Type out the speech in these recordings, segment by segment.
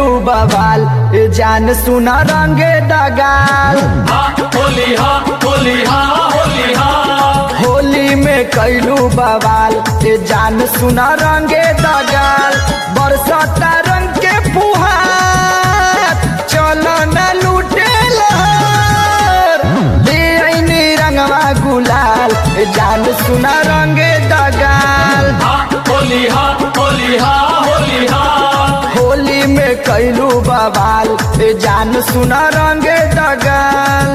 बवाल ए जान सुना रंगे दगाल। होली हा होली हा होली हा होली में कैलू बवाल ए जान सुना रंगे दगाल। बरसता रंग के फुहार चलो न लूटे लहर ले आईनी रंगवा गुलाल ए जान सुना रंगे दगाल। होली हा होली हा होली हा होली में कैलू बवाल ए जान सुना रंगे दगाल।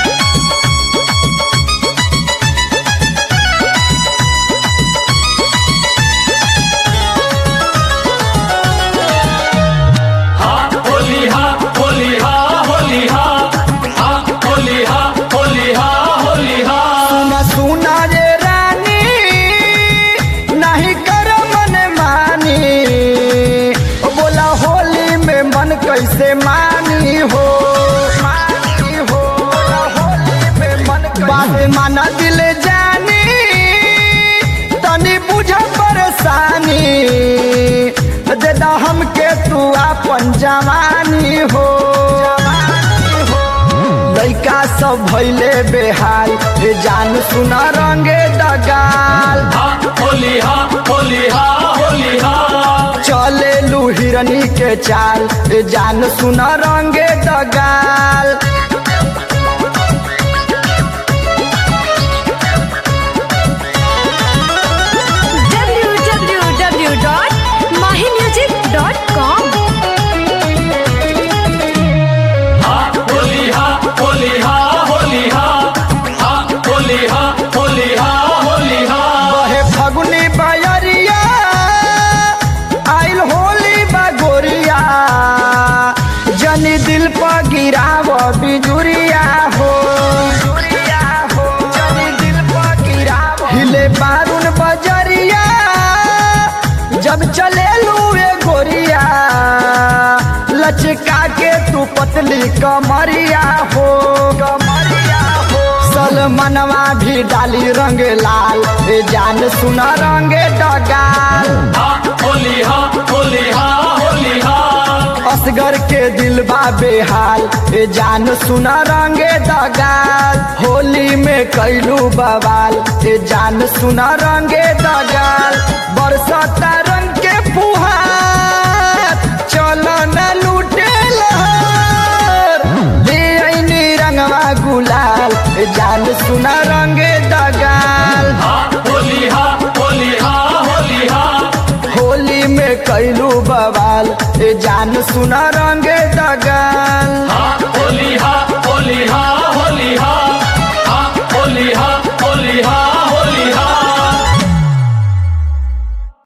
होली हा होली हा होली हा होली हा होली हा होली हा सुना सुना रे रानी नहीं कर मन मानी बोला होली में मन कैसे मानी हो बोला होली में मन बात माना दिल जानी तनी बुझ परेशानी देदा हमके तू अपन जवानी हो। लइका सब भैले बेहाल ए जान सुना रंगे दगाल। होली हा होली हा होली हा चले लू हिरनी के चाल ए जान सुना रंगे दगाल। www.mahimusic.com होली हा होली हा होली हा होली हा होली हा होली हा बहे फगुनी बयरिया आइल होली बगोरिया जनी दिल पर गिराव बिजुरिया हो जनी दिल पर गिराव हिले बारून बजरिया जब चले लुए गोरिया लचका के तू पतली कमरिया हो सलमनवा भी डाली रंग लाल ए जान सुना रंगे दगाल। होली हा होली हा होली हा असगर के दिल बा बेहाल ए जान सुना रंगे दगाल। होली में कैलू बवाल ए जान सुना रंगे दगाल। बरसता रंग के फुहार चलो न लूटे लहर ले आईनी रंगवा गुलाल ए जान सुना रंगे दगाल। होली हा होली हा होली हा होली में कैलू बवाल ए जान सुना रंगे दगाल।